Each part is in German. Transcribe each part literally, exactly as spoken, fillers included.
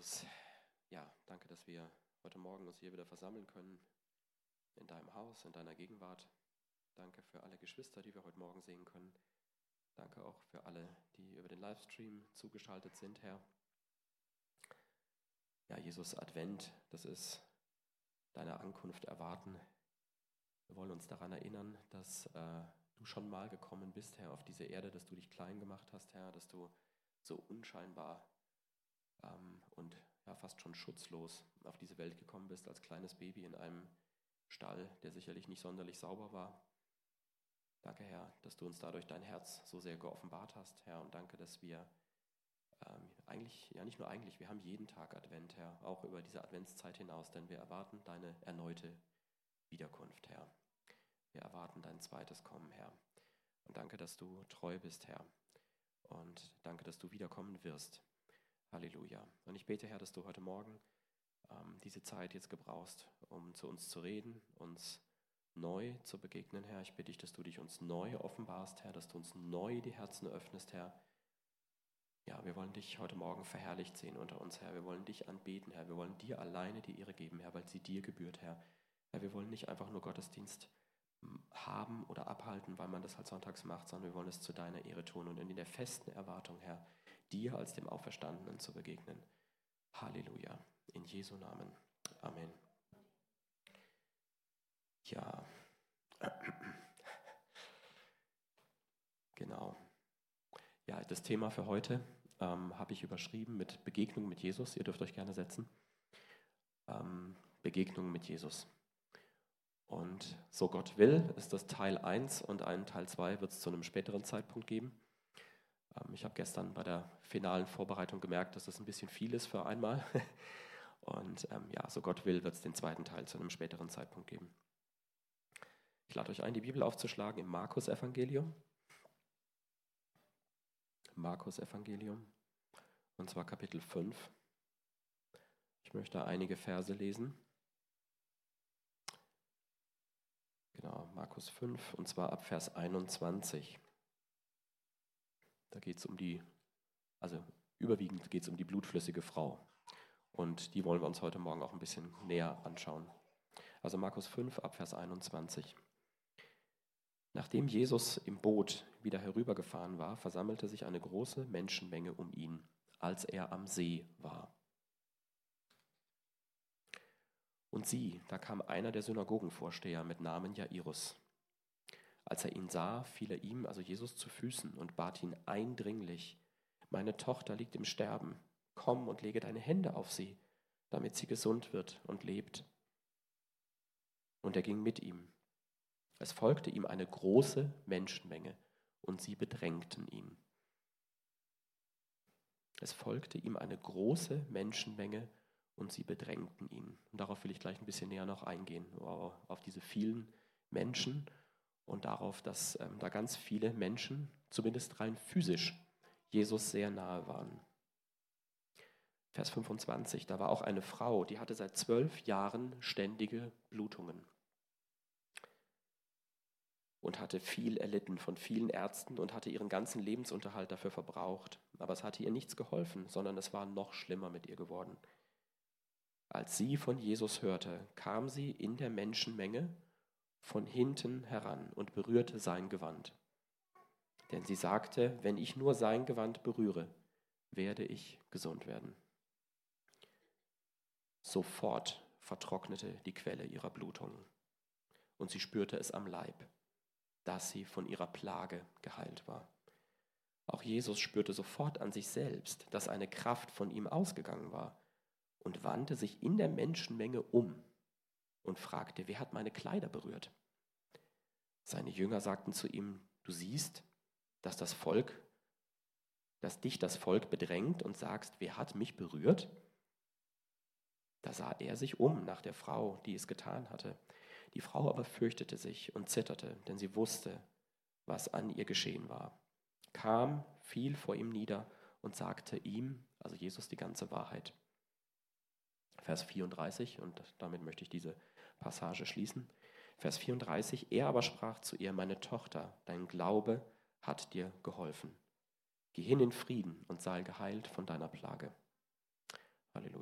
Jesus, ja, danke, dass wir heute Morgen uns hier wieder versammeln können, in deinem Haus, in deiner Gegenwart. Danke für alle Geschwister, die wir heute Morgen sehen können. Danke auch für alle, die über den Livestream zugeschaltet sind, Herr. Ja, Jesus, Advent, das ist deine Ankunft erwarten. Wir wollen uns daran erinnern, dass äh, du schon mal gekommen bist, Herr, auf diese Erde, dass du dich klein gemacht hast, Herr, dass du so unscheinbar ähm, und ja, fast schon schutzlos auf diese Welt gekommen bist, als kleines Baby in einem Stall, der sicherlich nicht sonderlich sauber war. Danke, Herr, dass du uns dadurch dein Herz so sehr geoffenbart hast, Herr, und danke, dass wir ähm, eigentlich, ja nicht nur eigentlich, wir haben jeden Tag Advent, Herr, auch über diese Adventszeit hinaus, denn wir erwarten deine erneute Wiederkunft, Herr. Wir erwarten dein zweites Kommen, Herr. Und danke, dass du treu bist, Herr. Und danke, dass du wiederkommen wirst. Halleluja. Und ich bete, Herr, dass du heute Morgen ähm, diese Zeit jetzt gebrauchst, um zu uns zu reden, uns neu zu begegnen, Herr. Ich bitte dich, dass du dich uns neu offenbarst, Herr, dass du uns neu die Herzen öffnest, Herr. Ja, wir wollen dich heute Morgen verherrlicht sehen unter uns, Herr. Wir wollen dich anbeten, Herr. Wir wollen dir alleine die Ehre geben, Herr, weil sie dir gebührt, Herr. Herr, wir wollen nicht einfach nur Gottesdienst haben oder abhalten, weil man das halt sonntags macht, sondern wir wollen es zu deiner Ehre tun und in der festen Erwartung, Herr, dir als dem Auferstandenen zu begegnen. Halleluja. In Jesu Namen. Amen. Ja. Genau. Ja, das Thema für heute ähm, habe ich überschrieben mit Begegnung mit Jesus. Ihr dürft euch gerne setzen. Ähm, Begegnung mit Jesus. Und so Gott will, ist das Teil eins und einen Teil zwei wird es zu einem späteren Zeitpunkt geben. Ähm, ich habe gestern bei der finalen Vorbereitung gemerkt, dass das ein bisschen viel ist für einmal. Und ähm, ja, so Gott will, wird es den zweiten Teil zu einem späteren Zeitpunkt geben. Ich lade euch ein, die Bibel aufzuschlagen im Markus-Evangelium. Markus-Evangelium, und zwar Kapitel fünf. Ich möchte einige Verse lesen. Genau, Markus fünf, und zwar ab Vers einundzwanzig. Da geht es um die, also überwiegend geht es um die blutflüssige Frau. Und die wollen wir uns heute Morgen auch ein bisschen näher anschauen. Also Markus fünf, ab Vers einundzwanzig. Nachdem Jesus im Boot wieder herübergefahren war, versammelte sich eine große Menschenmenge um ihn, als er am See war. Und sieh, da kam einer der Synagogenvorsteher mit Namen Jairus. Als er ihn sah, fiel er ihm, also Jesus, zu Füßen und bat ihn eindringlich: Meine Tochter liegt im Sterben, komm und lege deine Hände auf sie, damit sie gesund wird und lebt. Und er ging mit ihm. Es folgte ihm eine große Menschenmenge, und sie bedrängten ihn. Es folgte ihm eine große Menschenmenge, und sie bedrängten ihn. Und darauf will ich gleich ein bisschen näher noch eingehen, auf diese vielen Menschen und darauf, dass ähm, da ganz viele Menschen, zumindest rein physisch, Jesus sehr nahe waren. Vers fünfundzwanzig, da war auch eine Frau, die hatte seit zwölf Jahren ständige Blutungen und hatte viel erlitten von vielen Ärzten und hatte ihren ganzen Lebensunterhalt dafür verbraucht. Aber es hatte ihr nichts geholfen, sondern es war noch schlimmer mit ihr geworden. Als sie von Jesus hörte, kam sie in der Menschenmenge von hinten heran und berührte sein Gewand. Denn sie sagte, wenn ich nur sein Gewand berühre, werde ich gesund werden. Sofort vertrocknete die Quelle ihrer Blutung und sie spürte es am Leib, dass sie von ihrer Plage geheilt war. Auch Jesus spürte sofort an sich selbst, dass eine Kraft von ihm ausgegangen war und wandte sich in der Menschenmenge um und fragte, wer hat meine Kleider berührt? Seine Jünger sagten zu ihm, du siehst, dass das Volk, dass dich das Volk bedrängt und sagst, wer hat mich berührt? Da sah er sich um nach der Frau, die es getan hatte. Die Frau aber fürchtete sich und zitterte, denn sie wusste, was an ihr geschehen war. Kam, fiel vor ihm nieder und sagte ihm, also Jesus, die ganze Wahrheit. Vers vierunddreißig, und damit möchte ich diese Passage schließen. Vers vierunddreißig, er aber sprach zu ihr, meine Tochter, dein Glaube hat dir geholfen. Geh hin in Frieden und sei geheilt von deiner Plage. Halleluja.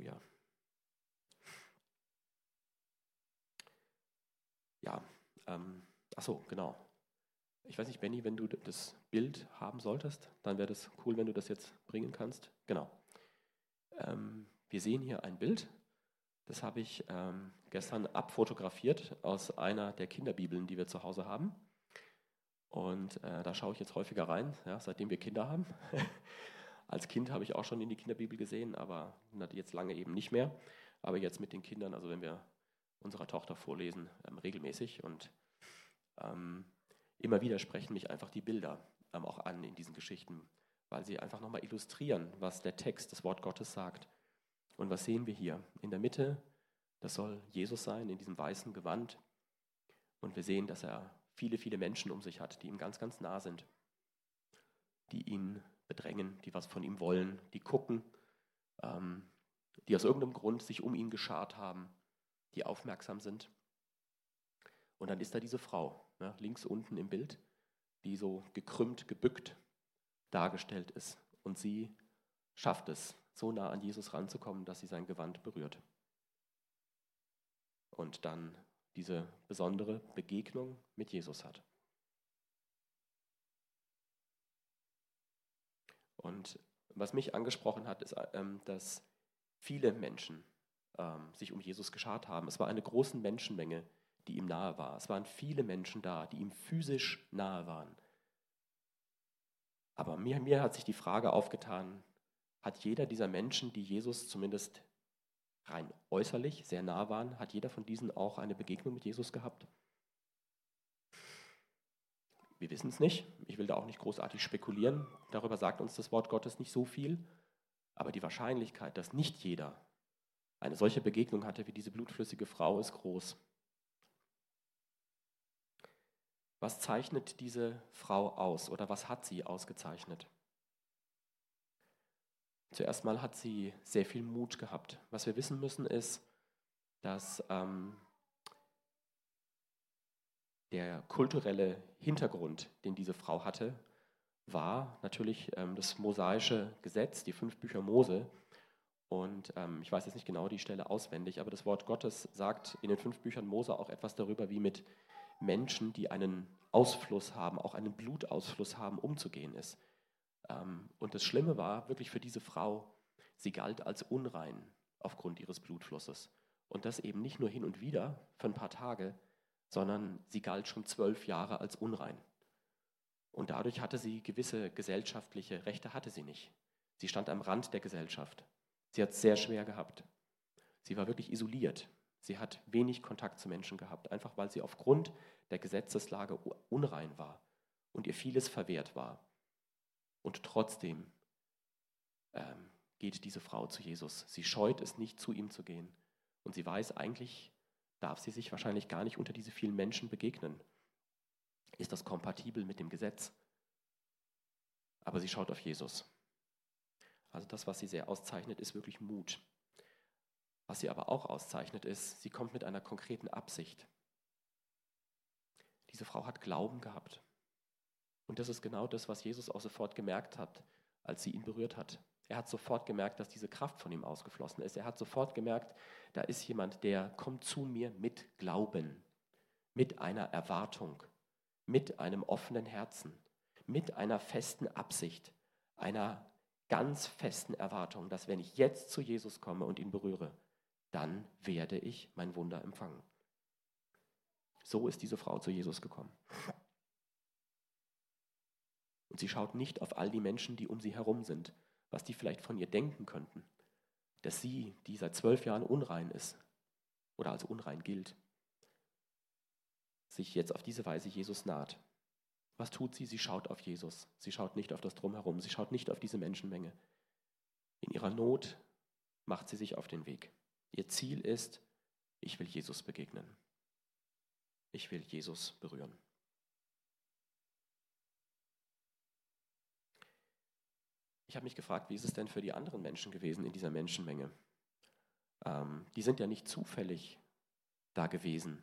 Ähm, ach so, genau. Ich weiß nicht, Benny, wenn du das Bild haben solltest, dann wäre das cool, wenn du das jetzt bringen kannst. Genau. Ähm, wir sehen hier ein Bild, das habe ich ähm, gestern abfotografiert aus einer der Kinderbibeln, die wir zu Hause haben. Und äh, da schaue ich jetzt häufiger rein, ja, seitdem wir Kinder haben. Als Kind habe ich auch schon in die Kinderbibel gesehen, aber jetzt lange eben nicht mehr. Aber jetzt mit den Kindern, also wenn wir unserer Tochter vorlesen, ähm, regelmäßig. Und ähm, immer wieder sprechen mich einfach die Bilder ähm, auch an in diesen Geschichten, weil sie einfach nochmal illustrieren, was der Text, das Wort Gottes sagt. Und was sehen wir hier? In der Mitte, das soll Jesus sein, in diesem weißen Gewand. Und wir sehen, dass er viele, viele Menschen um sich hat, die ihm ganz, ganz nah sind, die ihn bedrängen, die was von ihm wollen, die gucken, ähm, die aus irgendeinem Grund sich um ihn geschart haben, die aufmerksam sind. Und dann ist da diese Frau, ja, links unten im Bild, die so gekrümmt, gebückt dargestellt ist. Und sie schafft es, so nah an Jesus ranzukommen, dass sie sein Gewand berührt. Und dann diese besondere Begegnung mit Jesus hat. Und was mich angesprochen hat, ist, ähm, dass viele Menschen ähm, sich um Jesus geschart haben. Es war eine große Menschenmenge, die ihm nahe war. Es waren viele Menschen da, die ihm physisch nahe waren. Aber mir, mir hat sich die Frage aufgetan, hat jeder dieser Menschen, die Jesus zumindest rein äußerlich sehr nah waren, hat jeder von diesen auch eine Begegnung mit Jesus gehabt? Wir wissen es nicht. Ich will da auch nicht großartig spekulieren. Darüber sagt uns das Wort Gottes nicht so viel. Aber die Wahrscheinlichkeit, dass nicht jeder eine solche Begegnung hatte wie diese blutflüssige Frau, ist groß. Was zeichnet diese Frau aus oder was hat sie ausgezeichnet? Zuerst mal hat sie sehr viel Mut gehabt. Was wir wissen müssen ist, dass ähm, der kulturelle Hintergrund, den diese Frau hatte, war natürlich ähm, das mosaische Gesetz, die fünf Bücher Mose. Und ähm, ich weiß jetzt nicht genau die Stelle auswendig, aber das Wort Gottes sagt in den fünf Büchern Mose auch etwas darüber, wie mit Menschen, die einen Ausfluss haben, auch einen Blutausfluss haben, umzugehen ist. Ähm, und das Schlimme war wirklich für diese Frau, sie galt als unrein aufgrund ihres Blutflusses. Und das eben nicht nur hin und wieder für ein paar Tage, sondern sie galt schon zwölf Jahre als unrein. Und dadurch hatte sie gewisse gesellschaftliche Rechte, hatte sie nicht. Sie stand am Rand der Gesellschaft. Sie hat es sehr schwer gehabt. Sie war wirklich isoliert. Sie hat wenig Kontakt zu Menschen gehabt, einfach weil sie aufgrund der Gesetzeslage unrein war und ihr vieles verwehrt war. Und trotzdem ähm, geht diese Frau zu Jesus. Sie scheut es nicht, zu ihm zu gehen. Und sie weiß, eigentlich darf sie sich wahrscheinlich gar nicht unter diese vielen Menschen begegnen. Ist das kompatibel mit dem Gesetz? Aber sie schaut auf Jesus. Also das, was sie sehr auszeichnet, ist wirklich Mut. Was sie aber auch auszeichnet, ist, sie kommt mit einer konkreten Absicht. Diese Frau hat Glauben gehabt. Und das ist genau das, was Jesus auch sofort gemerkt hat, als sie ihn berührt hat. Er hat sofort gemerkt, dass diese Kraft von ihm ausgeflossen ist. Er hat sofort gemerkt, da ist jemand, der kommt zu mir mit Glauben, mit einer Erwartung, mit einem offenen Herzen, mit einer festen Absicht, einer ganz festen Erwartung, dass wenn ich jetzt zu Jesus komme und ihn berühre, dann werde ich mein Wunder empfangen. So ist diese Frau zu Jesus gekommen. Und sie schaut nicht auf all die Menschen, die um sie herum sind, was die vielleicht von ihr denken könnten, dass sie, die seit zwölf Jahren unrein ist oder als unrein gilt, sich jetzt auf diese Weise Jesus naht. Was tut sie? Sie schaut auf Jesus. Sie schaut nicht auf das Drumherum. Sie schaut nicht auf diese Menschenmenge. In ihrer Not macht sie sich auf den Weg. Ihr Ziel ist, ich will Jesus begegnen. Ich will Jesus berühren. Ich habe mich gefragt, wie ist es denn für die anderen Menschen gewesen in dieser Menschenmenge? Ähm, die sind ja nicht zufällig da gewesen.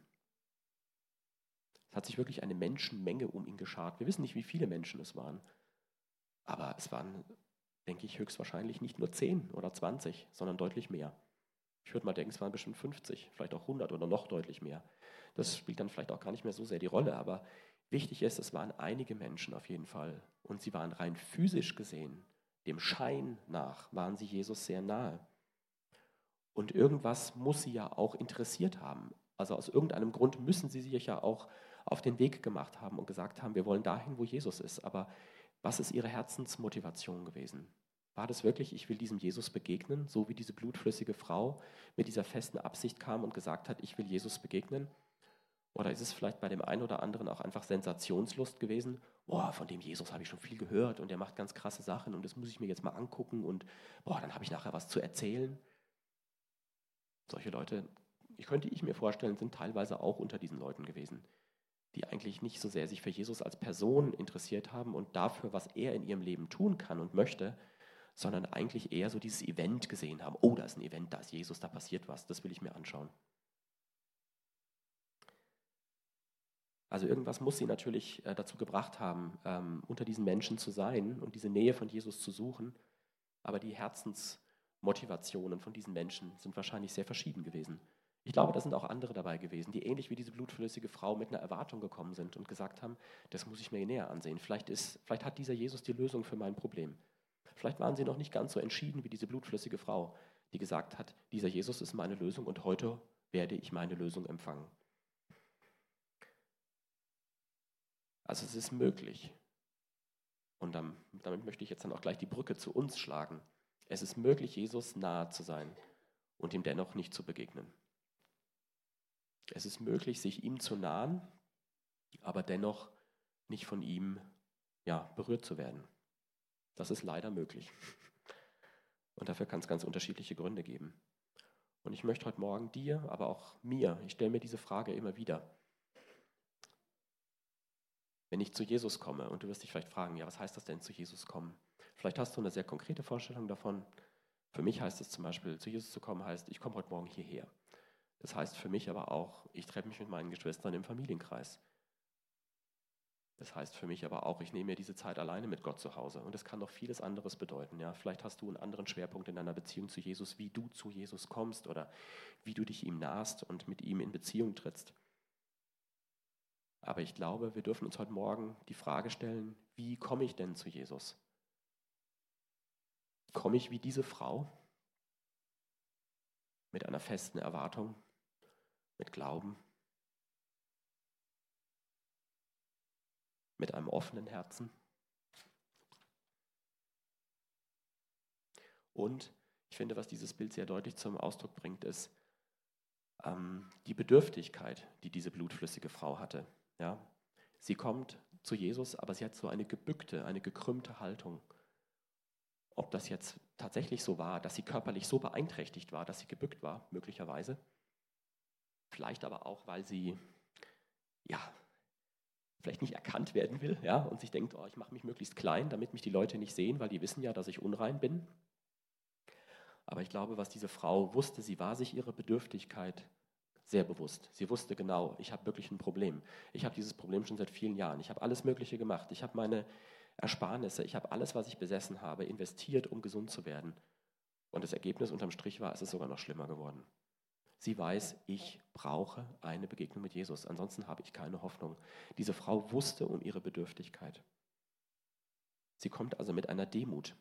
Es hat sich wirklich eine Menschenmenge um ihn geschart. Wir wissen nicht, wie viele Menschen es waren. Aber es waren, denke ich, höchstwahrscheinlich nicht nur zehn oder zwanzig, sondern deutlich mehr. Ich würde mal denken, es waren bestimmt fünfzig, vielleicht auch hundert oder noch deutlich mehr. Das spielt dann vielleicht auch gar nicht mehr so sehr die Rolle, aber wichtig ist, es waren einige Menschen auf jeden Fall und sie waren rein physisch gesehen, dem Schein nach, waren sie Jesus sehr nahe. Und irgendwas muss sie ja auch interessiert haben. Also aus irgendeinem Grund müssen sie sich ja auch auf den Weg gemacht haben und gesagt haben, wir wollen dahin, wo Jesus ist. Aber was ist ihre Herzensmotivation gewesen? War das wirklich, ich will diesem Jesus begegnen, so wie diese blutflüssige Frau mit dieser festen Absicht kam und gesagt hat, ich will Jesus begegnen? Oder ist es vielleicht bei dem einen oder anderen auch einfach Sensationslust gewesen? Boah, von dem Jesus habe ich schon viel gehört und der macht ganz krasse Sachen und das muss ich mir jetzt mal angucken und boah, dann habe ich nachher was zu erzählen. Solche Leute, ich könnte ich mir vorstellen, sind teilweise auch unter diesen Leuten gewesen, die eigentlich nicht so sehr sich für Jesus als Person interessiert haben und dafür, was er in ihrem Leben tun kann und möchte, sondern eigentlich eher so dieses Event gesehen haben. Oh, da ist ein Event, da ist Jesus, da passiert was, das will ich mir anschauen. Also irgendwas muss sie natürlich äh, dazu gebracht haben, ähm, unter diesen Menschen zu sein und diese Nähe von Jesus zu suchen. Aber die Herzensmotivationen von diesen Menschen sind wahrscheinlich sehr verschieden gewesen. Ich glaube, da sind auch andere dabei gewesen, die ähnlich wie diese blutflüssige Frau mit einer Erwartung gekommen sind und gesagt haben, das muss ich mir näher ansehen. Vielleicht, ist, vielleicht hat dieser Jesus die Lösung für mein Problem. Vielleicht waren sie noch nicht ganz so entschieden wie diese blutflüssige Frau, die gesagt hat, dieser Jesus ist meine Lösung und heute werde ich meine Lösung empfangen. Also es ist möglich. Und dann, damit möchte ich jetzt dann auch gleich die Brücke zu uns schlagen. Es ist möglich, Jesus nahe zu sein und ihm dennoch nicht zu begegnen. Es ist möglich, sich ihm zu nahen, aber dennoch nicht von ihm ja, berührt zu werden. Das ist leider möglich. Und dafür kann es ganz unterschiedliche Gründe geben. Und ich möchte heute Morgen dir, aber auch mir, ich stelle mir diese Frage immer wieder. Wenn ich zu Jesus komme, und du wirst dich vielleicht fragen, ja, was heißt das denn, zu Jesus kommen? Vielleicht hast du eine sehr konkrete Vorstellung davon. Für mich heißt es zum Beispiel, zu Jesus zu kommen heißt, ich komme heute Morgen hierher. Das heißt für mich aber auch, ich treffe mich mit meinen Geschwistern im Familienkreis. Das heißt für mich aber auch, ich nehme mir diese Zeit alleine mit Gott zu Hause. Und das kann noch vieles anderes bedeuten. Ja? Vielleicht hast du einen anderen Schwerpunkt in deiner Beziehung zu Jesus, wie du zu Jesus kommst oder wie du dich ihm nahst und mit ihm in Beziehung trittst. Aber ich glaube, wir dürfen uns heute Morgen die Frage stellen, wie komme ich denn zu Jesus? Komme ich wie diese Frau mit einer festen Erwartung, mit Glauben, mit einem offenen Herzen? Und ich finde, was dieses Bild sehr deutlich zum Ausdruck bringt, ist ähm, die Bedürftigkeit, die diese blutflüssige Frau hatte. Ja? Sie kommt zu Jesus, aber sie hat so eine gebückte, eine gekrümmte Haltung. Ob das jetzt tatsächlich so war, dass sie körperlich so beeinträchtigt war, dass sie gebückt war, möglicherweise. Vielleicht aber auch, weil sie ja, vielleicht nicht erkannt werden will, ja, und sich denkt, oh, ich mache mich möglichst klein, damit mich die Leute nicht sehen, weil die wissen ja, dass ich unrein bin. Aber ich glaube, was diese Frau wusste, sie war sich ihrer Bedürftigkeit sehr bewusst. Sie wusste genau, ich habe wirklich ein Problem. Ich habe dieses Problem schon seit vielen Jahren. Ich habe alles Mögliche gemacht. Ich habe meine Ersparnisse, ich habe alles, was ich besessen habe, investiert, um gesund zu werden. Und das Ergebnis unterm Strich war, es ist sogar noch schlimmer geworden. Sie weiß, ich brauche eine Begegnung mit Jesus, ansonsten habe ich keine Hoffnung. Diese Frau wusste um ihre Bedürftigkeit. Sie kommt also mit einer Demut.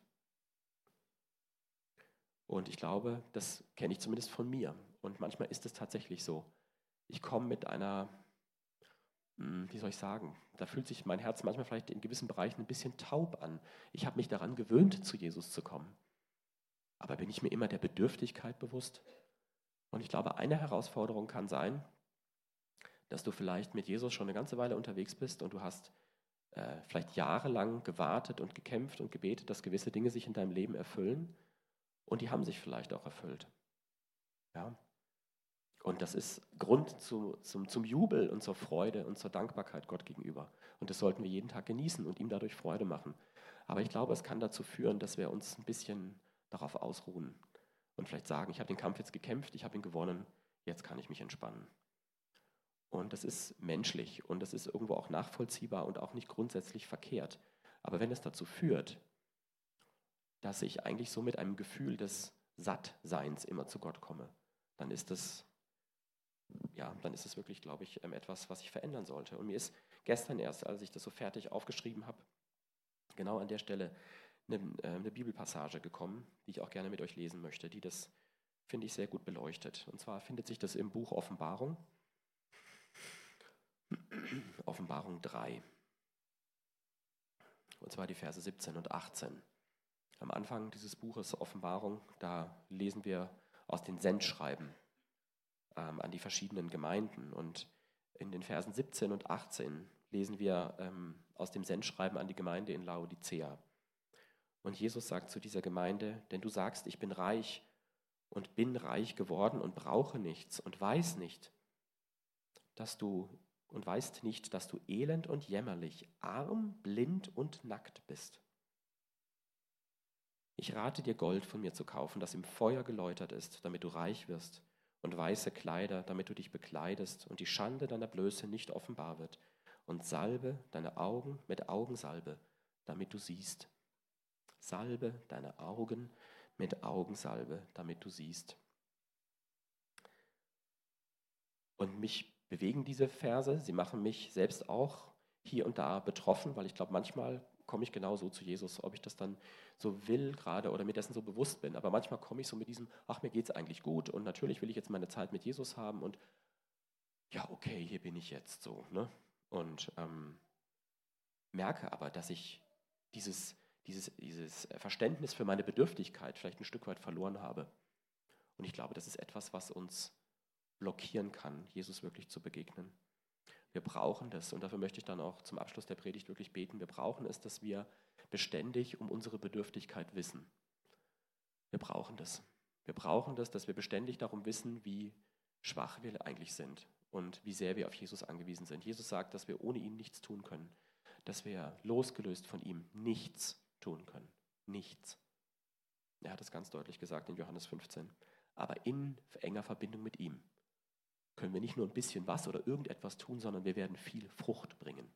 Und ich glaube, das kenne ich zumindest von mir. Und manchmal ist es tatsächlich so. Ich komme mit einer, wie soll ich sagen, da fühlt sich mein Herz manchmal vielleicht in gewissen Bereichen ein bisschen taub an. Ich habe mich daran gewöhnt, zu Jesus zu kommen. Aber bin ich mir immer der Bedürftigkeit bewusst? Und ich glaube, eine Herausforderung kann sein, dass du vielleicht mit Jesus schon eine ganze Weile unterwegs bist und du hast äh, vielleicht jahrelang gewartet und gekämpft und gebetet, dass gewisse Dinge sich in deinem Leben erfüllen. Und die haben sich vielleicht auch erfüllt. Ja? Und das ist Grund zu, zum, zum Jubel und zur Freude und zur Dankbarkeit Gott gegenüber. Und das sollten wir jeden Tag genießen und ihm dadurch Freude machen. Aber ich glaube, es kann dazu führen, dass wir uns ein bisschen darauf ausruhen und vielleicht sagen, ich habe den Kampf jetzt gekämpft, ich habe ihn gewonnen, jetzt kann ich mich entspannen. Und das ist menschlich und das ist irgendwo auch nachvollziehbar und auch nicht grundsätzlich verkehrt. Aber wenn es dazu führt, dass ich eigentlich so mit einem Gefühl des Sattseins immer zu Gott komme, dann ist das ja, dann ist es wirklich, glaube ich, ähm, etwas, was ich verändern sollte. Und mir ist gestern erst, als ich das so fertig aufgeschrieben habe, genau an der Stelle eine, äh, eine Bibelpassage gekommen, die ich auch gerne mit euch lesen möchte, die das, finde ich, sehr gut beleuchtet. Und zwar findet sich das im Buch Offenbarung, Offenbarung drei. Und zwar die Verse siebzehn und achtzehn. Am Anfang dieses Buches Offenbarung, da lesen wir aus den Sendschreiben ähm, an die verschiedenen Gemeinden. Und in den Versen siebzehn und achtzehn lesen wir ähm, aus dem Sendschreiben an die Gemeinde in Laodicea. Und Jesus sagt zu dieser Gemeinde, denn du sagst, ich bin reich und bin reich geworden und brauche nichts und weiß nicht, dass du und weißt nicht, dass du elend und jämmerlich, arm, blind und nackt bist. Ich rate dir, Gold von mir zu kaufen, das im Feuer geläutert ist, damit du reich wirst, und weiße Kleider, damit du dich bekleidest und die Schande deiner Blöße nicht offenbar wird, und salbe deine Augen mit Augensalbe, damit du siehst. Salbe deine Augen mit Augensalbe, damit du siehst. Und mich bewegen diese Verse, sie machen mich selbst auch hier und da betroffen, weil ich glaube, manchmal komme ich genauso zu Jesus, ob ich das dann so will gerade oder mir dessen so bewusst bin. Aber manchmal komme ich so mit diesem, ach, mir geht es eigentlich gut und natürlich will ich jetzt meine Zeit mit Jesus haben und ja, okay, hier bin ich jetzt so. Ne? Und ähm, merke aber, dass ich dieses, dieses, dieses Verständnis für meine Bedürftigkeit vielleicht ein Stück weit verloren habe. Und ich glaube, das ist etwas, was uns blockieren kann, Jesus wirklich zu begegnen. Wir brauchen das und dafür möchte ich dann auch zum Abschluss der Predigt wirklich beten. Wir brauchen es, dass wir beständig um unsere Bedürftigkeit wissen. Wir brauchen das. Wir brauchen das, dass wir beständig darum wissen, wie schwach wir eigentlich sind und wie sehr wir auf Jesus angewiesen sind. Jesus sagt, dass wir ohne ihn nichts tun können, dass wir losgelöst von ihm nichts tun können. Nichts. Er hat es ganz deutlich gesagt in Johannes fünfzehn. Aber in enger Verbindung mit ihm können wir nicht nur ein bisschen was oder irgendetwas tun, sondern wir werden viel Frucht bringen.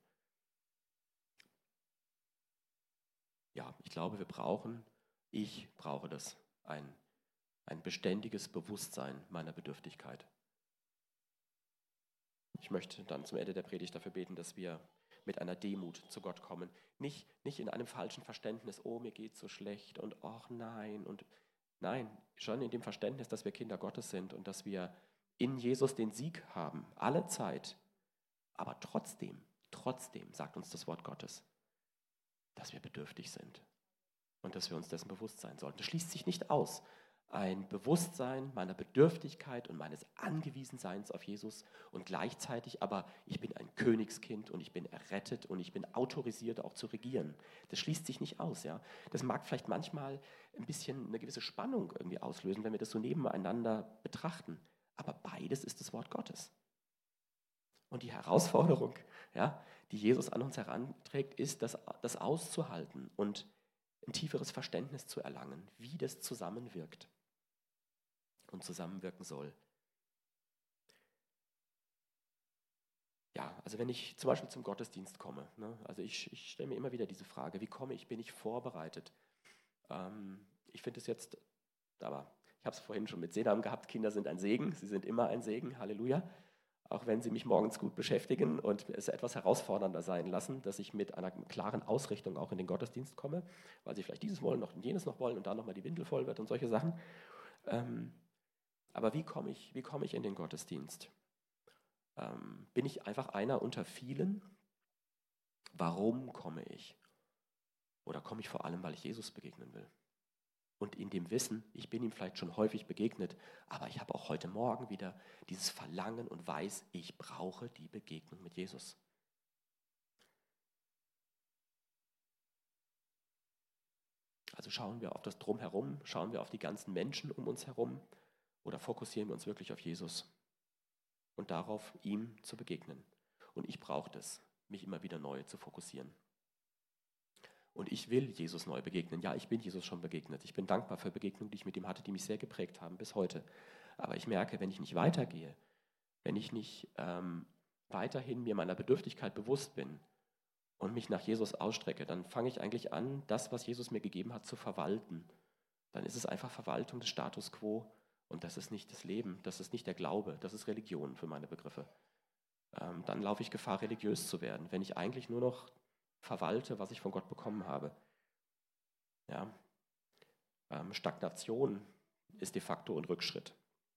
Ja, ich glaube, wir brauchen, ich brauche das, ein, ein beständiges Bewusstsein meiner Bedürftigkeit. Ich möchte dann zum Ende der Predigt dafür beten, dass wir mit einer Demut zu Gott kommen. Nicht, nicht in einem falschen Verständnis, oh, mir geht so schlecht und ach nein. Und nein, schon in dem Verständnis, dass wir Kinder Gottes sind und dass wir in Jesus den Sieg haben, alle Zeit. Aber trotzdem, trotzdem sagt uns das Wort Gottes, dass wir bedürftig sind und dass wir uns dessen bewusst sein sollten. Das schließt sich nicht aus. Ein Bewusstsein meiner Bedürftigkeit und meines Angewiesenseins auf Jesus und gleichzeitig aber, ich bin ein Königskind und ich bin errettet und ich bin autorisiert auch zu regieren. Das schließt sich nicht aus. Ja? Das mag vielleicht manchmal ein bisschen eine gewisse Spannung irgendwie auslösen, wenn wir das so nebeneinander betrachten. Aber beides ist das Wort Gottes. Und die Herausforderung, ja, die Jesus an uns heranträgt, ist, das, das auszuhalten und ein tieferes Verständnis zu erlangen, wie das zusammenwirkt und zusammenwirken soll. Ja, also wenn ich zum Beispiel zum Gottesdienst komme, ne, also ich, ich stelle mir immer wieder diese Frage, wie komme ich, bin ich vorbereitet? Ähm, ich finde es jetzt, aber ich habe es vorhin schon mit Sedam gehabt, Kinder sind ein Segen, sie sind immer ein Segen, Halleluja. Auch wenn sie mich morgens gut beschäftigen und es etwas herausfordernder sein lassen, dass ich mit einer klaren Ausrichtung auch in den Gottesdienst komme, weil sie vielleicht dieses wollen noch und jenes noch wollen und dann nochmal die Windel voll wird und solche Sachen. Ähm, aber wie komme ich, wie komme ich in den Gottesdienst? Ähm, bin ich einfach einer unter vielen? Warum komme ich? Oder komme ich vor allem, weil ich Jesus begegnen will? Und in dem Wissen, ich bin ihm vielleicht schon häufig begegnet, aber ich habe auch heute Morgen wieder dieses Verlangen und weiß, ich brauche die Begegnung mit Jesus. Also schauen wir auf das Drumherum, schauen wir auf die ganzen Menschen um uns herum oder fokussieren wir uns wirklich auf Jesus und darauf, ihm zu begegnen. Und ich brauche das, mich immer wieder neu zu fokussieren. Und ich will Jesus neu begegnen. Ja, ich bin Jesus schon begegnet. Ich bin dankbar für Begegnungen, die ich mit ihm hatte, die mich sehr geprägt haben bis heute. Aber ich merke, wenn ich nicht weitergehe, wenn ich nicht ähm, weiterhin mir meiner Bedürftigkeit bewusst bin und mich nach Jesus ausstrecke, dann fange ich eigentlich an, das, was Jesus mir gegeben hat, zu verwalten. Dann ist es einfach Verwaltung des Status quo und das ist nicht das Leben, das ist nicht der Glaube, das ist Religion für meine Begriffe, ähm, dann laufe ich Gefahr, religiös zu werden, wenn ich eigentlich nur noch verwalte, was ich von Gott bekommen habe. Ja? Ähm, Stagnation ist de facto ein Rückschritt.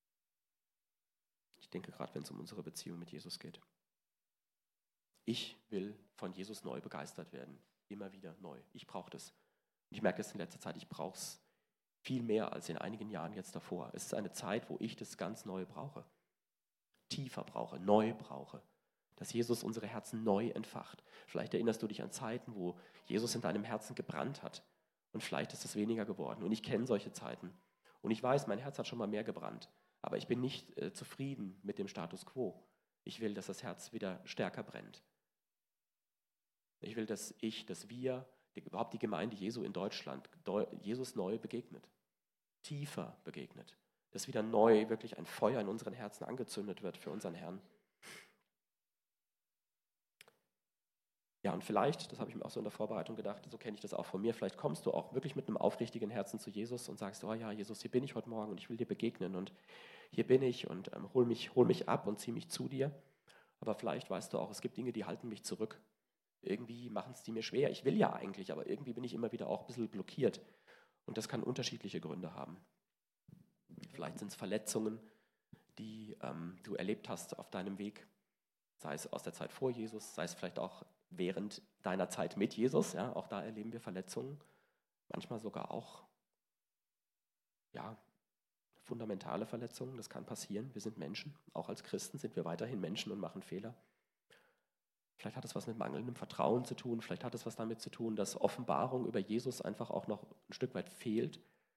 Ich denke gerade, wenn es um unsere Beziehung mit Jesus geht. Ich will von Jesus neu begeistert werden, immer wieder neu. Ich brauche das. Und ich merke es in letzter Zeit, ich brauche es viel mehr als in einigen Jahren jetzt davor. Es ist eine Zeit, wo ich das ganz neu brauche, tiefer brauche, neu brauche, dass Jesus unsere Herzen neu entfacht. Vielleicht erinnerst du dich an Zeiten, wo Jesus in deinem Herzen gebrannt hat und vielleicht ist es weniger geworden. Und ich kenne solche Zeiten und ich weiß, mein Herz hat schon mal mehr gebrannt, aber ich bin nicht äh, zufrieden mit dem Status quo. Ich will, dass das Herz wieder stärker brennt. Ich will, dass ich, dass wir, die, überhaupt die Gemeinde Jesu in Deutschland, Jesus neu begegnet, tiefer begegnet, dass wieder neu wirklich ein Feuer in unseren Herzen angezündet wird für unseren Herrn. Ja, und vielleicht, das habe ich mir auch so in der Vorbereitung gedacht, so kenne ich das auch von mir, vielleicht kommst du auch wirklich mit einem aufrichtigen Herzen zu Jesus und sagst, oh ja, Jesus, hier bin ich heute Morgen und ich will dir begegnen und hier bin ich und ähm, hol mich, hol mich ab und zieh mich zu dir. Aber vielleicht weißt du auch, es gibt Dinge, die halten mich zurück. Irgendwie machen es die mir schwer. Ich will ja eigentlich, aber irgendwie bin ich immer wieder auch ein bisschen blockiert. Und das kann unterschiedliche Gründe haben. Vielleicht sind es Verletzungen, die ähm, du erlebt hast auf deinem Weg, sei es aus der Zeit vor Jesus, sei es vielleicht auch während deiner Zeit mit Jesus. Ja, auch da erleben wir Verletzungen, manchmal sogar auch ja, fundamentale Verletzungen. Das kann passieren. Wir sind Menschen. Auch als Christen sind wir weiterhin Menschen und machen Fehler. Vielleicht hat es was mit mangelndem Vertrauen zu tun, vielleicht hat es was damit zu tun, dass Offenbarung über Jesus einfach auch noch ein Stück weit fehlt.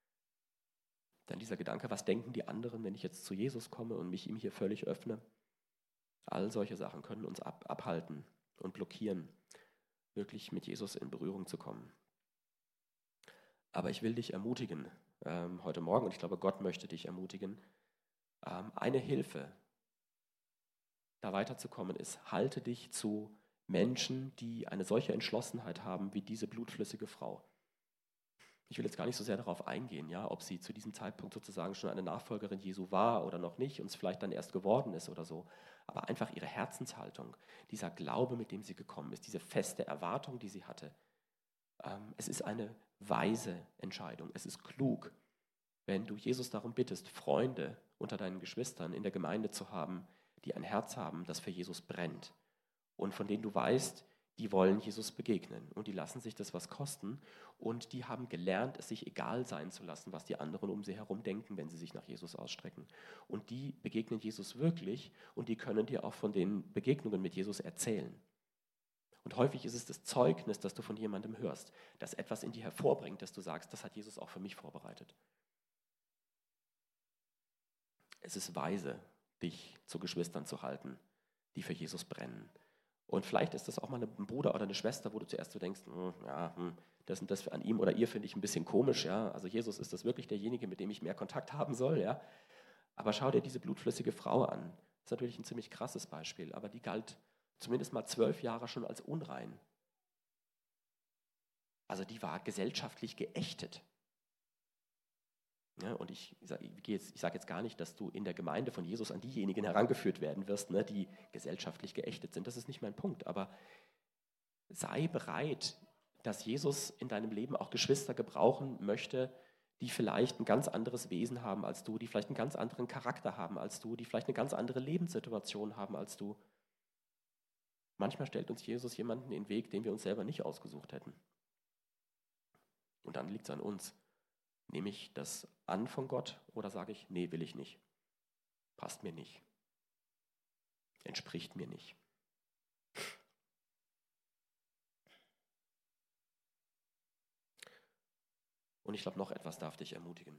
Dann dieser Gedanke, was denken die anderen, wenn ich jetzt zu Jesus komme und mich ihm hier völlig öffne? All solche Sachen können uns ab, abhalten und blockieren, wirklich mit Jesus in Berührung zu kommen. Aber ich will dich ermutigen, ähm, heute Morgen, und ich glaube, Gott möchte dich ermutigen, ähm, eine Hilfe, da weiterzukommen, ist, halte dich zu Menschen, die eine solche Entschlossenheit haben wie diese blutflüssige Frau. Ich will jetzt gar nicht so sehr darauf eingehen, ja, ob sie zu diesem Zeitpunkt sozusagen schon eine Nachfolgerin Jesu war oder noch nicht und es vielleicht dann erst geworden ist oder so. Aber einfach ihre Herzenshaltung, dieser Glaube, mit dem sie gekommen ist, diese feste Erwartung, die sie hatte. Ähm, es ist eine weise Entscheidung. Es ist klug, wenn du Jesus darum bittest, Freunde unter deinen Geschwistern in der Gemeinde zu haben, die ein Herz haben, das für Jesus brennt und von denen du weißt, die wollen Jesus begegnen und die lassen sich das was kosten und die haben gelernt, es sich egal sein zu lassen, was die anderen um sie herum denken, wenn sie sich nach Jesus ausstrecken. Und die begegnen Jesus wirklich und die können dir auch von den Begegnungen mit Jesus erzählen. Und häufig ist es das Zeugnis, das du von jemandem hörst, das etwas in dir hervorbringt, dass du sagst, das hat Jesus auch für mich vorbereitet. Es ist weise, dich zu Geschwistern zu halten, die für Jesus brennen. Und vielleicht ist das auch mal ein Bruder oder eine Schwester, wo du zuerst so denkst, hm, ja, hm, das und das an ihm oder ihr finde ich ein bisschen komisch. Ja? Also Jesus, ist das wirklich derjenige, mit dem ich mehr Kontakt haben soll? Ja? Aber schau dir diese blutflüssige Frau an. Das ist natürlich ein ziemlich krasses Beispiel, aber die galt zumindest mal zwölf Jahre schon als unrein. Also die war gesellschaftlich geächtet. Ja, und ich, ich sage jetzt, sag jetzt gar nicht, dass du in der Gemeinde von Jesus an diejenigen herangeführt werden wirst, ne, die gesellschaftlich geächtet sind. Das ist nicht mein Punkt. Aber sei bereit, dass Jesus in deinem Leben auch Geschwister gebrauchen möchte, die vielleicht ein ganz anderes Wesen haben als du, die vielleicht einen ganz anderen Charakter haben als du, die vielleicht eine ganz andere Lebenssituation haben als du. Manchmal stellt uns Jesus jemanden in den Weg, den wir uns selber nicht ausgesucht hätten. Und dann liegt es an uns. Nehme ich das an von Gott oder sage ich, nee, will ich nicht. Passt mir nicht. Entspricht mir nicht. Und ich glaube, noch etwas darf dich ermutigen.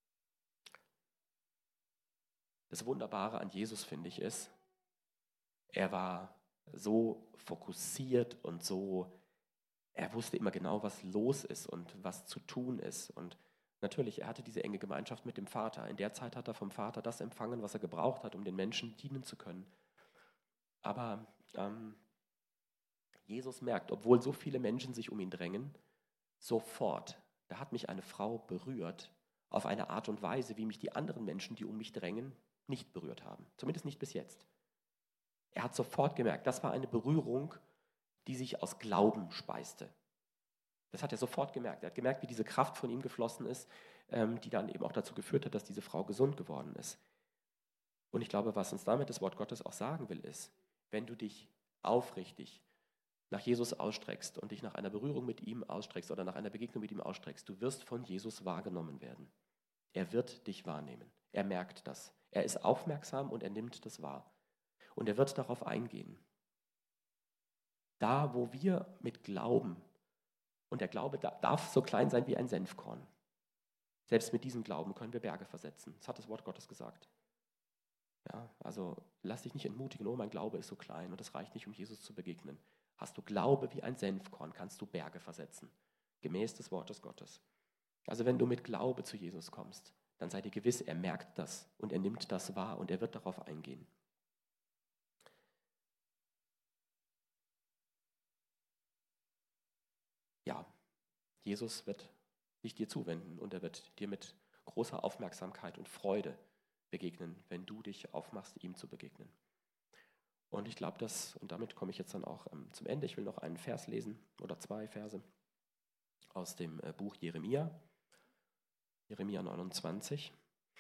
Das Wunderbare an Jesus, finde ich, ist, er war so fokussiert und so, er wusste immer genau, was los ist und was zu tun ist. Und natürlich, er hatte diese enge Gemeinschaft mit dem Vater. In der Zeit hat er vom Vater das empfangen, was er gebraucht hat, um den Menschen dienen zu können. Aber ähm, Jesus merkt, obwohl so viele Menschen sich um ihn drängen, sofort, da hat mich eine Frau berührt auf eine Art und Weise, wie mich die anderen Menschen, die um mich drängen, nicht berührt haben. Zumindest nicht bis jetzt. Er hat sofort gemerkt, das war eine Berührung, die sich aus Glauben speiste. Das hat er sofort gemerkt. Er hat gemerkt, wie diese Kraft von ihm geflossen ist, ähm, die dann eben auch dazu geführt hat, dass diese Frau gesund geworden ist. Und ich glaube, was uns damit das Wort Gottes auch sagen will, ist, wenn du dich aufrichtig nach Jesus ausstreckst und dich nach einer Berührung mit ihm ausstreckst oder nach einer Begegnung mit ihm ausstreckst, du wirst von Jesus wahrgenommen werden. Er wird dich wahrnehmen. Er merkt das. Er ist aufmerksam und er nimmt das wahr. Und er wird darauf eingehen. Da, wo wir mit Glauben, und der Glaube darf so klein sein wie ein Senfkorn, selbst mit diesem Glauben können wir Berge versetzen. Das hat das Wort Gottes gesagt. Ja, also lass dich nicht entmutigen, oh, mein Glaube ist so klein und das reicht nicht, um Jesus zu begegnen. Hast du Glaube wie ein Senfkorn, kannst du Berge versetzen, gemäß des Wortes Gottes. Also wenn du mit Glaube zu Jesus kommst, dann sei dir gewiss, er merkt das und er nimmt das wahr und er wird darauf eingehen. Ja, Jesus wird sich dir zuwenden und er wird dir mit großer Aufmerksamkeit und Freude begegnen, wenn du dich aufmachst, ihm zu begegnen. Und ich glaube, dass, und damit komme ich jetzt dann auch ähm, zum Ende, ich will noch einen Vers lesen oder zwei Verse aus dem äh, Buch Jeremia, Jeremia neunundzwanzig,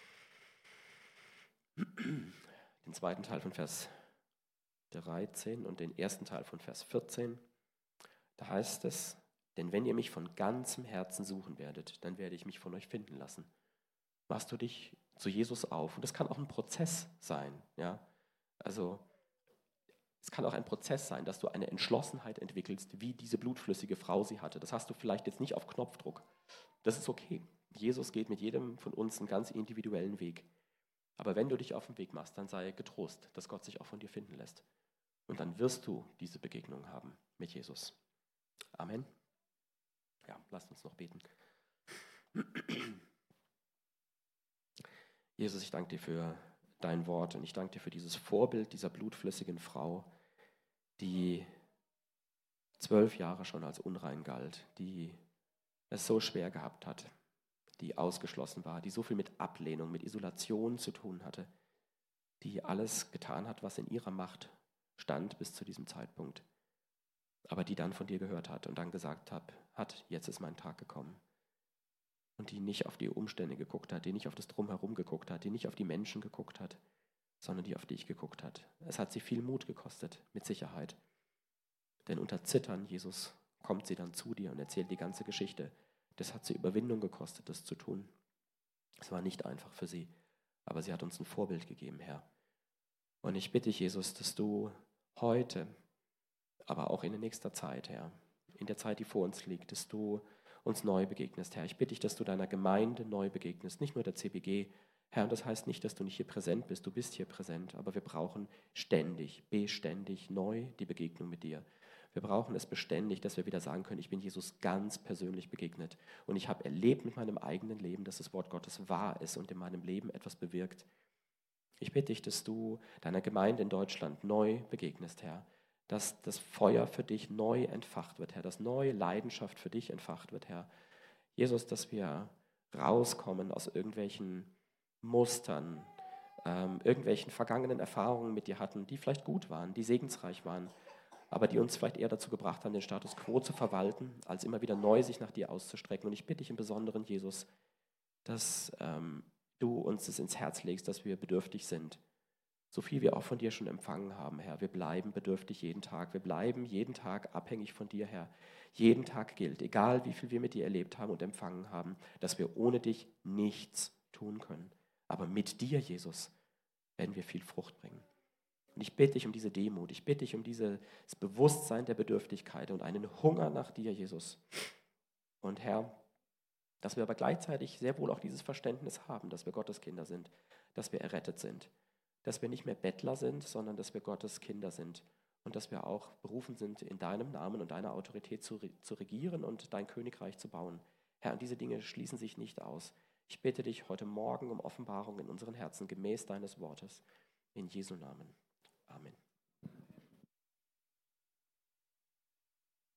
den zweiten Teil von Vers dreizehn und den ersten Teil von Vers vierzehn. Da heißt es, denn wenn ihr mich von ganzem Herzen suchen werdet, dann werde ich mich von euch finden lassen. Machst du dich zu Jesus auf? Und das kann auch ein Prozess sein. Ja? Also es kann auch ein Prozess sein, dass du eine Entschlossenheit entwickelst, wie diese blutflüssige Frau sie hatte. Das hast du vielleicht jetzt nicht auf Knopfdruck. Das ist okay. Jesus geht mit jedem von uns einen ganz individuellen Weg. Aber wenn du dich auf den Weg machst, dann sei getrost, dass Gott sich auch von dir finden lässt. Und dann wirst du diese Begegnung haben mit Jesus. Amen. Ja, lasst uns noch beten. Jesus, ich danke dir für dein Wort und ich danke dir für dieses Vorbild dieser blutflüssigen Frau, die zwölf Jahre schon als unrein galt, die es so schwer gehabt hat, die ausgeschlossen war, die so viel mit Ablehnung, mit Isolation zu tun hatte, die alles getan hat, was in ihrer Macht stand bis zu diesem Zeitpunkt, aber die dann von dir gehört hat und dann gesagt hat, hat, jetzt ist mein Tag gekommen. Und die nicht auf die Umstände geguckt hat, die nicht auf das Drumherum geguckt hat, die nicht auf die Menschen geguckt hat, sondern die auf dich geguckt hat. Es hat sie viel Mut gekostet, mit Sicherheit. Denn unter Zittern, Jesus, kommt sie dann zu dir und erzählt die ganze Geschichte. Das hat sie Überwindung gekostet, das zu tun. Es war nicht einfach für sie, aber sie hat uns ein Vorbild gegeben, Herr. Und ich bitte dich, Jesus, dass du heute, aber auch in der nächsten Zeit, Herr, in der Zeit, die vor uns liegt, dass du uns neu begegnest, Herr. Ich bitte dich, dass du deiner Gemeinde neu begegnest, nicht nur der C B G, Herr, und das heißt nicht, dass du nicht hier präsent bist, du bist hier präsent, aber wir brauchen ständig, beständig neu die Begegnung mit dir. Wir brauchen es beständig, dass wir wieder sagen können, ich bin Jesus ganz persönlich begegnet und ich habe erlebt mit meinem eigenen Leben, dass das Wort Gottes wahr ist und in meinem Leben etwas bewirkt. Ich bitte dich, dass du deiner Gemeinde in Deutschland neu begegnest, Herr, dass das Feuer für dich neu entfacht wird, Herr, dass neue Leidenschaft für dich entfacht wird, Herr. Jesus, dass wir rauskommen aus irgendwelchen Mustern, ähm, irgendwelchen vergangenen Erfahrungen mit dir hatten, die vielleicht gut waren, die segensreich waren, aber die uns vielleicht eher dazu gebracht haben, den Status quo zu verwalten, als immer wieder neu sich nach dir auszustrecken. Und ich bitte dich im Besonderen, Jesus, dass ähm, du uns das ins Herz legst, dass wir bedürftig sind. So viel wir auch von dir schon empfangen haben, Herr. Wir bleiben bedürftig jeden Tag. Wir bleiben jeden Tag abhängig von dir, Herr. Jeden Tag gilt, egal wie viel wir mit dir erlebt haben und empfangen haben, dass wir ohne dich nichts tun können. Aber mit dir, Jesus, werden wir viel Frucht bringen. Und ich bitte dich um diese Demut, ich bitte dich um dieses Bewusstsein der Bedürftigkeit und einen Hunger nach dir, Jesus. Und Herr, dass wir aber gleichzeitig sehr wohl auch dieses Verständnis haben, dass wir Gottes Kinder sind, dass wir errettet sind, dass wir nicht mehr Bettler sind, sondern dass wir Gottes Kinder sind und dass wir auch berufen sind, in deinem Namen und deiner Autorität zu, zu regieren und dein Königreich zu bauen. Herr, und diese Dinge schließen sich nicht aus. Ich bitte dich heute Morgen um Offenbarung in unseren Herzen gemäß deines Wortes. In Jesu Namen. Amen.